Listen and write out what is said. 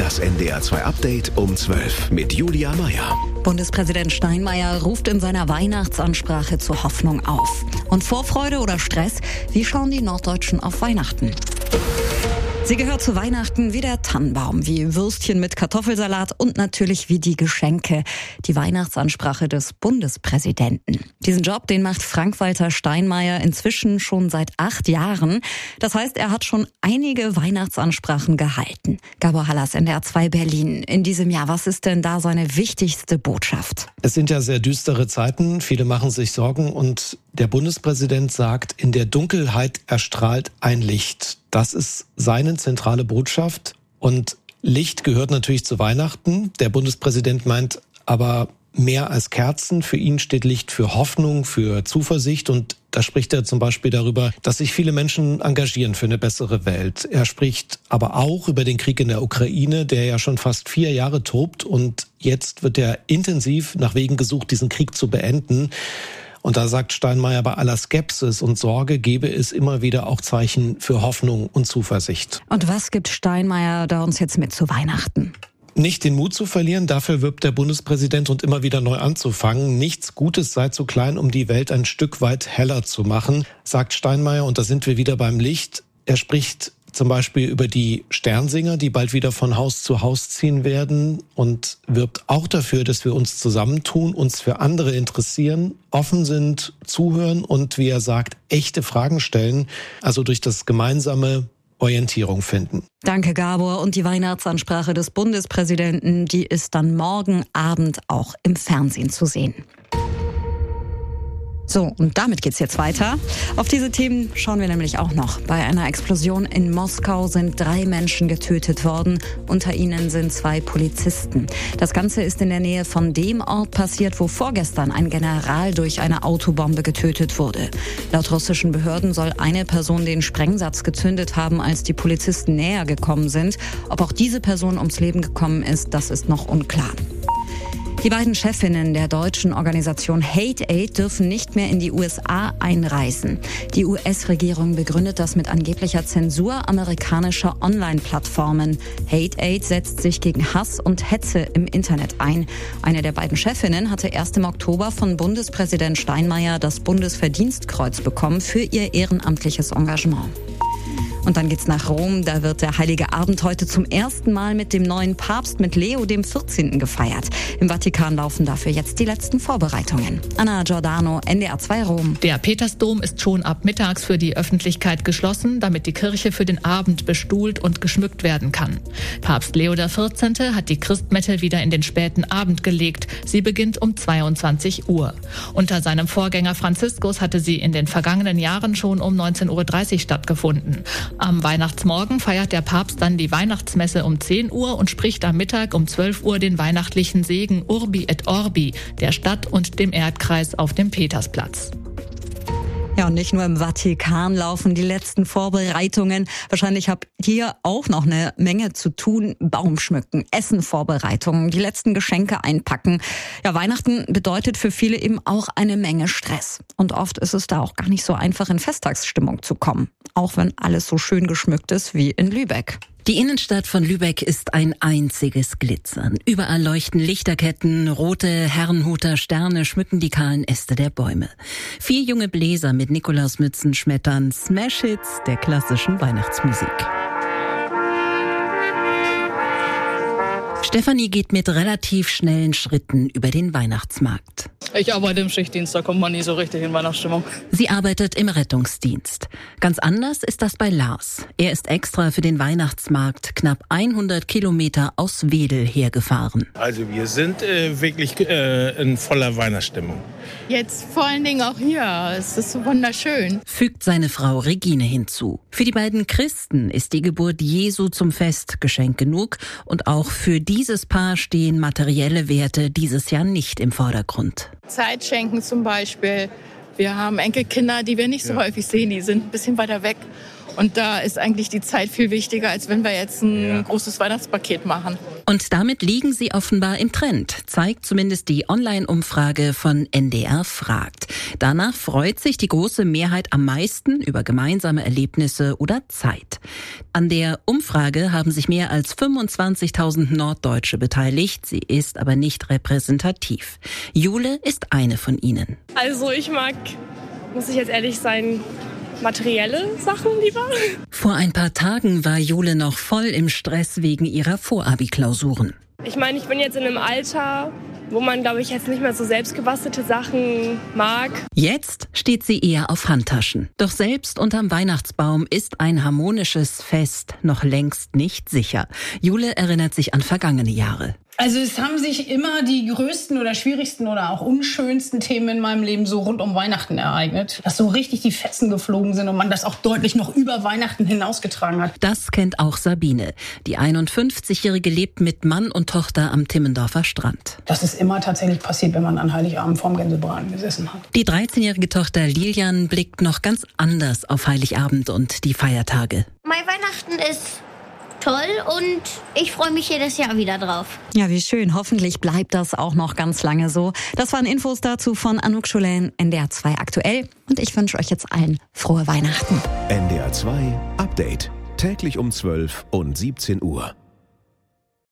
Das NDR 2 Update um 12 mit Julia Meyer. Bundespräsident Steinmeier ruft in seiner Weihnachtsansprache zur Hoffnung auf. Und Vorfreude oder Stress? Wie schauen die Norddeutschen auf Weihnachten? Sie gehört zu Weihnachten wie der Tannenbaum, wie Würstchen mit Kartoffelsalat und natürlich wie die Geschenke. Die Weihnachtsansprache des Bundespräsidenten. Diesen Job, den macht Frank-Walter Steinmeier inzwischen schon seit 8 Jahren. Das heißt, er hat schon einige Weihnachtsansprachen gehalten. Gabor Hallas, NDR 2 Berlin. In diesem Jahr, was ist denn da seine wichtigste Botschaft? Es sind ja sehr düstere Zeiten, viele machen sich Sorgen und der Bundespräsident sagt, in der Dunkelheit erstrahlt ein Licht. Das ist seine zentrale Botschaft und Licht gehört natürlich zu Weihnachten. Der Bundespräsident meint aber mehr als Kerzen. Für ihn steht Licht für Hoffnung, für Zuversicht und da spricht er zum Beispiel darüber, dass sich viele Menschen engagieren für eine bessere Welt. Er spricht aber auch über den Krieg in der Ukraine, der ja schon fast 4 Jahre tobt und jetzt wird er intensiv nach Wegen gesucht, diesen Krieg zu beenden. Und da sagt Steinmeier, bei aller Skepsis und Sorge gebe es immer wieder auch Zeichen für Hoffnung und Zuversicht. Und was gibt Steinmeier da uns jetzt mit zu Weihnachten? Nicht den Mut zu verlieren, dafür wirbt der Bundespräsident und immer wieder neu anzufangen. Nichts Gutes sei zu klein, um die Welt ein Stück weit heller zu machen, sagt Steinmeier. Und da sind wir wieder beim Licht. Er spricht zum Beispiel über die Sternsinger, die bald wieder von Haus zu Haus ziehen werden und wirbt auch dafür, dass wir uns zusammentun, uns für andere interessieren, offen sind, zuhören und, wie er sagt, echte Fragen stellen, also durch das gemeinsame Orientierung finden. Danke, Gabor. Und die Weihnachtsansprache des Bundespräsidenten, die ist dann morgen Abend auch im Fernsehen zu sehen. So, und damit geht's jetzt weiter. Auf diese Themen schauen wir nämlich auch noch. Bei einer Explosion in Moskau sind 3 Menschen getötet worden. Unter ihnen sind 2 Polizisten. Das Ganze ist in der Nähe von dem Ort passiert, wo vorgestern ein General durch eine Autobombe getötet wurde. Laut russischen Behörden soll eine Person den Sprengsatz gezündet haben, als die Polizisten näher gekommen sind. Ob auch diese Person ums Leben gekommen ist, das ist noch unklar. Die beiden Chefinnen der deutschen Organisation Hate Aid dürfen nicht mehr in die USA einreisen. Die US-Regierung begründet das mit angeblicher Zensur amerikanischer Online-Plattformen. Hate Aid setzt sich gegen Hass und Hetze im Internet ein. Eine der beiden Chefinnen hatte erst im Oktober von Bundespräsident Steinmeier das Bundesverdienstkreuz bekommen für ihr ehrenamtliches Engagement. Und dann geht's nach Rom. Da wird der Heilige Abend heute zum ersten Mal mit dem neuen Papst, mit Leo dem 14. gefeiert. Im Vatikan laufen dafür jetzt die letzten Vorbereitungen. Anna Giordano, NDR 2 Rom. Der Petersdom ist schon ab mittags für die Öffentlichkeit geschlossen, damit die Kirche für den Abend bestuhlt und geschmückt werden kann. Papst Leo der 14. hat die Christmette wieder in den späten Abend gelegt. Sie beginnt um 22 Uhr. Unter seinem Vorgänger Franziskus hatte sie in den vergangenen Jahren schon um 19.30 Uhr stattgefunden. Am Weihnachtsmorgen feiert der Papst dann die Weihnachtsmesse um 10 Uhr und spricht am Mittag um 12 Uhr den weihnachtlichen Segen Urbi et Orbi der Stadt und dem Erdkreis auf dem Petersplatz. Ja, und nicht nur im Vatikan laufen die letzten Vorbereitungen. Wahrscheinlich habt ihr auch noch eine Menge zu tun. Baum schmücken, Essenvorbereitungen, die letzten Geschenke einpacken. Ja, Weihnachten bedeutet für viele eben auch eine Menge Stress. Und oft ist es da auch gar nicht so einfach, in Festtagsstimmung zu kommen. Auch wenn alles so schön geschmückt ist wie in Lübeck. Die Innenstadt von Lübeck ist ein einziges Glitzern. Überall leuchten Lichterketten, rote Herrenhuter Sterne schmücken die kahlen Äste der Bäume. 4 junge Bläser mit Nikolausmützen schmettern Smash-Hits der klassischen Weihnachtsmusik. Stefanie geht mit relativ schnellen Schritten über den Weihnachtsmarkt. Ich arbeite im Schichtdienst, da kommt man nie so richtig in Weihnachtsstimmung. Sie arbeitet im Rettungsdienst. Ganz anders ist das bei Lars. Er ist extra für den Weihnachtsmarkt knapp 100 Kilometer aus Wedel hergefahren. Also wir sind wirklich in voller Weihnachtsstimmung. Jetzt vor allen Dingen auch hier. Es ist so wunderschön. Fügt seine Frau Regine hinzu. Für die beiden Christen ist die Geburt Jesu zum Fest Geschenk genug. Und auch für dieses Paar stehen materielle Werte dieses Jahr nicht im Vordergrund. Zeit schenken zum Beispiel. Wir haben Enkelkinder, die wir nicht so häufig sehen. Die sind ein bisschen weiter weg. Und da ist eigentlich die Zeit viel wichtiger, als wenn wir jetzt ein großes Weihnachtspaket machen. Und damit liegen sie offenbar im Trend, zeigt zumindest die Online-Umfrage von NDR fragt. Danach freut sich die große Mehrheit am meisten über gemeinsame Erlebnisse oder Zeit. An der Umfrage haben sich mehr als 25.000 Norddeutsche beteiligt. Sie ist aber nicht repräsentativ. Jule ist eine von ihnen. Also ich mag, muss ich jetzt ehrlich sein, materielle Sachen lieber. Vor ein paar Tagen war Jule noch voll im Stress wegen ihrer Vorabi-Klausuren. Ich meine, ich bin jetzt in einem Alter, wo man, glaube ich, jetzt nicht mehr so selbstgebastelte Sachen mag. Jetzt steht sie eher auf Handtaschen. Doch selbst unterm Weihnachtsbaum ist ein harmonisches Fest noch längst nicht sicher. Jule erinnert sich an vergangene Jahre. Also es haben sich immer die größten oder schwierigsten oder auch unschönsten Themen in meinem Leben so rund um Weihnachten ereignet. Dass so richtig die Fetzen geflogen sind und man das auch deutlich noch über Weihnachten hinausgetragen hat. Das kennt auch Sabine. Die 51-Jährige lebt mit Mann und Tochter am Timmendorfer Strand. Das ist immer tatsächlich passiert, wenn man an Heiligabend vorm Gänsebraten gesessen hat. Die 13-jährige Tochter Lilian blickt noch ganz anders auf Heiligabend und die Feiertage. Mein Weihnachten ist toll und ich freue mich jedes Jahr wieder drauf. Ja, wie schön. Hoffentlich bleibt das auch noch ganz lange so. Das waren Infos dazu von Anouk Schulen, NDR 2 aktuell. Und ich wünsche euch jetzt allen frohe Weihnachten. NDR 2 Update. Täglich um 12 und 17 Uhr.